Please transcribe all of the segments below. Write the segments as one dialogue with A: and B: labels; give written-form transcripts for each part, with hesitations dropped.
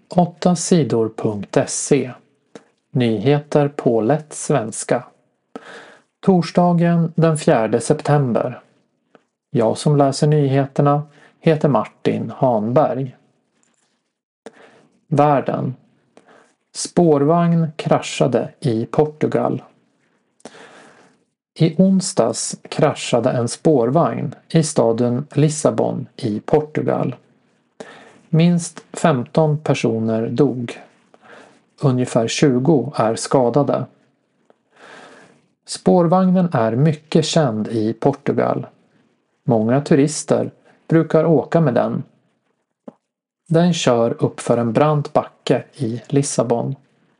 A: 8sidor.se. Nyheter på lätt svenska. Torsdagen den 4 september. Jag som läser nyheterna heter Martin Hanberg. Världen. Spårvagn kraschade i Portugal. I onsdags kraschade en spårvagn i staden Lissabon i Portugal. Minst 15 personer dog. Ungefär 20 är skadade. Spårvagnen är mycket känd i Portugal. Många turister brukar åka med den. Den kör upp för en brant backe i Lissabon.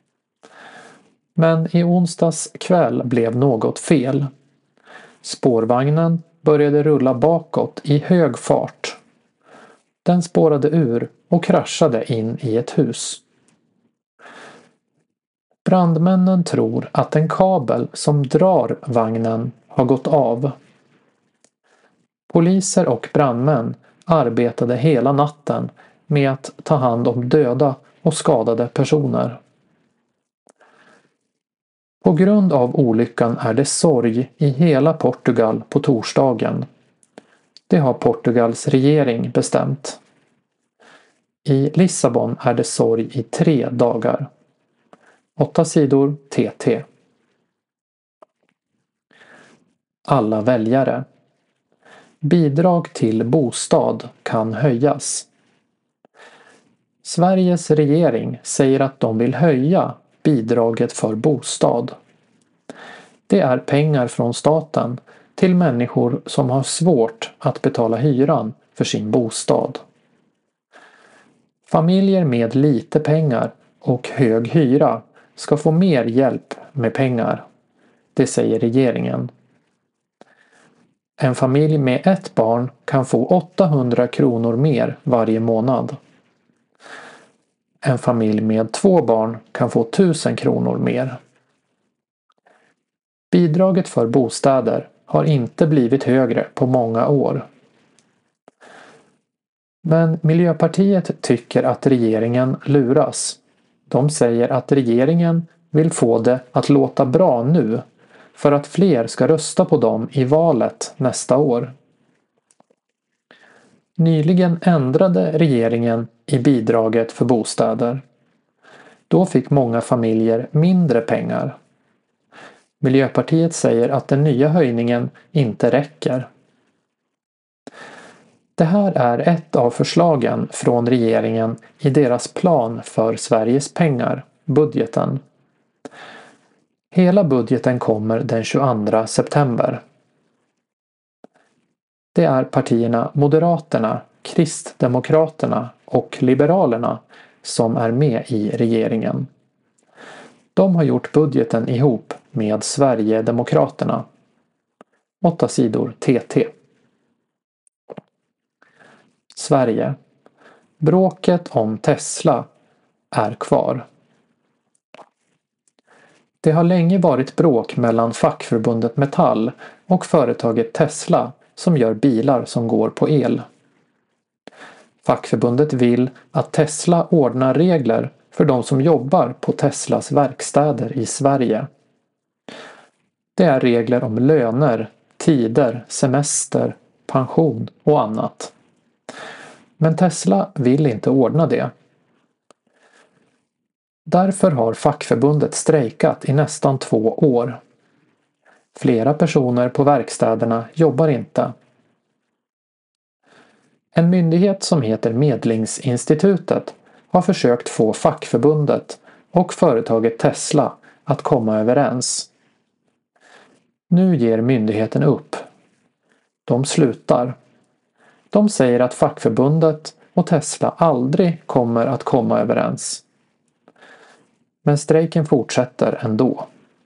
A: Men i onsdags kväll blev något fel. Spårvagnen började rulla bakåt i hög fart. Den spårade ur och kraschade in i ett hus. Brandmännen tror att en kabel som drar vagnen har gått av. Poliser och brandmän arbetade hela natten med att ta hand om döda och skadade personer. På grund av olyckan är det sorg i hela Portugal på torsdagen. Det har Portugals regering bestämt. I Lissabon är det sorg i 3 dagar. 8 sidor TT. Alla väljare. Bidrag till bostad kan höjas. Sveriges regering säger att de vill höja bidraget för bostad. Det är pengar från staten till människor som har svårt att betala hyran för sin bostad. Familjer med lite pengar och hög hyra ska få mer hjälp med pengar. Det säger regeringen. En familj med ett barn kan få 800 kronor mer varje månad. En familj med 2 barn kan få 1000 kronor mer. Bidraget för bostäder har inte blivit högre på många år. Men Miljöpartiet tycker att regeringen luras. De säger att regeringen vill få det att låta bra nu för att fler ska rösta på dem i valet nästa år. Nyligen ändrade regeringen i bidraget för bostäder. Då fick många familjer mindre pengar. Miljöpartiet säger att den nya höjningen inte räcker. Det här är ett av förslagen från regeringen i deras plan för Sveriges pengar, budgeten. Hela budgeten kommer den 22 september. Det är partierna Moderaterna, Kristdemokraterna och Liberalerna som är med i regeringen. De har gjort budgeten ihop med Sverigedemokraterna. 8 sidor TT. Sverige. Bråket om Tesla är kvar. Det har länge varit bråk mellan fackförbundet Metall och företaget Tesla som gör bilar som går på el. Fackförbundet vill att Tesla ordnar regler för de som jobbar på Teslas verkstäder i Sverige. Det är regler om löner, tider, semester, pension och annat. Men Tesla vill inte ordna det. Därför har fackförbundet strejkat i nästan 2 år. Flera personer på verkstäderna jobbar inte. En myndighet som heter Medlingsinstitutet har försökt få fackförbundet och företaget Tesla att komma överens. Nu ger myndigheten upp. De slutar. De säger att fackförbundet och Tesla aldrig kommer att komma överens. Men strejken fortsätter ändå.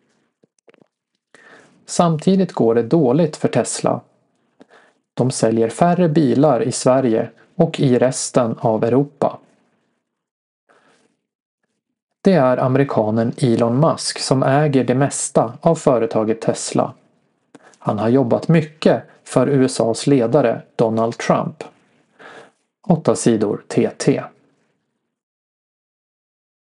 A: Samtidigt går det dåligt för Tesla. De säljer färre bilar i Sverige och i resten av Europa. Det är amerikanen Elon Musk som äger det mesta av företaget Tesla. Han har jobbat mycket för USAs ledare Donald Trump. 8 sidor TT.